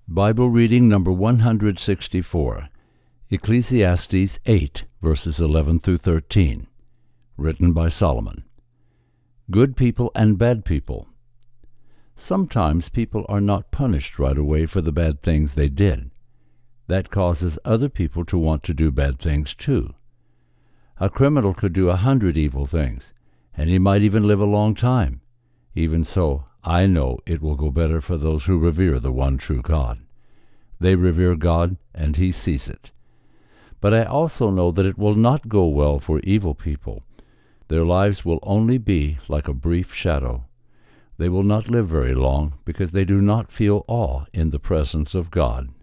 Bible reading number 164, Ecclesiastes 8, verses 11 through 13, written by Solomon. Good people and bad people. Sometimes people are not punished right away for the bad things they did. That causes other people to want to do bad things too. A criminal could do 100 evil things, and he might even live a long time. Even so, I know it will go better for those who revere the one true God. They revere God, and He sees it. But I also know that it will not go well for evil people. Their lives will only be like a brief shadow. They will not live very long because they do not feel awe in the presence of God.